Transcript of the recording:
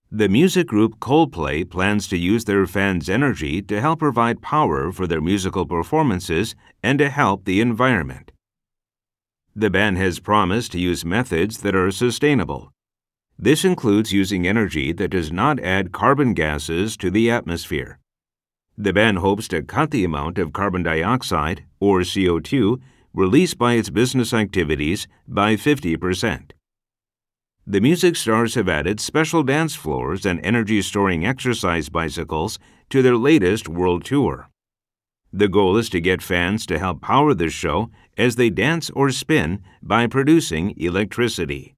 The music group Coldplay plans to use their fans' energy to help provide power for their musical performances and to help the environment. The band has promised to use methods that are sustainable. This includes using energy that does not add carbon gases to the atmosphere. The band hopes to cut the amount of carbon dioxide, or CO2, released by its business activities by 50%. The music stars have added special dance floors and energy-storing exercise bicycles to their latest world tour. The goal is to get fans to help power the show as they dance or spin by producing electricity.